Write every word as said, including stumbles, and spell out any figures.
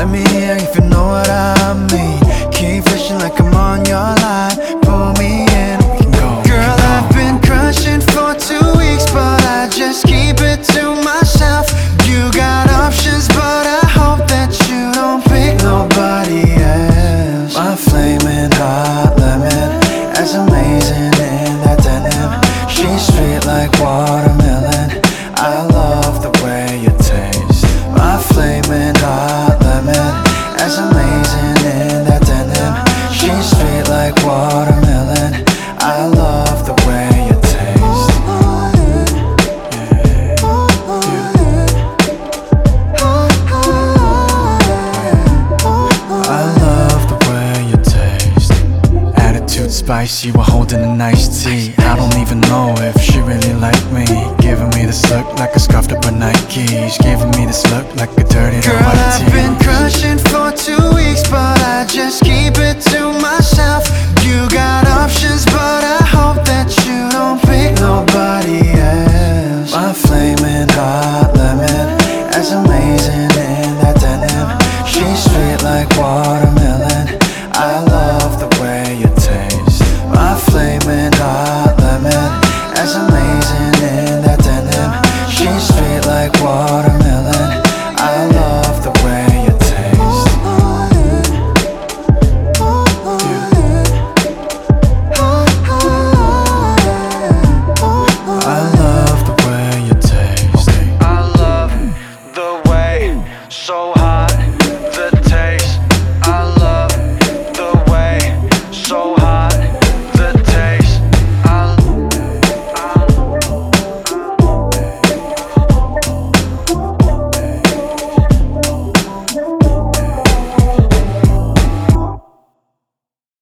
Let me hear if you know what I mean. Keep fishing like I'm on your line. Pull me in, we can go. Girl, I've been crushing for two weeks, but I just keep it to myself. You got options, but I hope that you don't pick nobody else. My flaming hot lemon, as amazing in that denim. She's sweet like watermelon. I love the way you taste. My flaming hot lemon, as amazing in that denim. She's sweet like watermelon. I love the way you taste. I love the way you taste. Attitude spicy, we're holding a nice tea. I don't even know if she really like me. Giving me this look like a scarfed up on Nikes. Giving me this look like a dirty Girl, white I've tee. been crushing for two weeks, but I just keep it to myself. You got options, but I hope that you don't pick nobody else. My flaming hot lemon, as amazing in that denim. She's sweet like watermelon. I love the way you taste. My flaming hot lemon, as amazing in that denim. She's sweet like watermelon.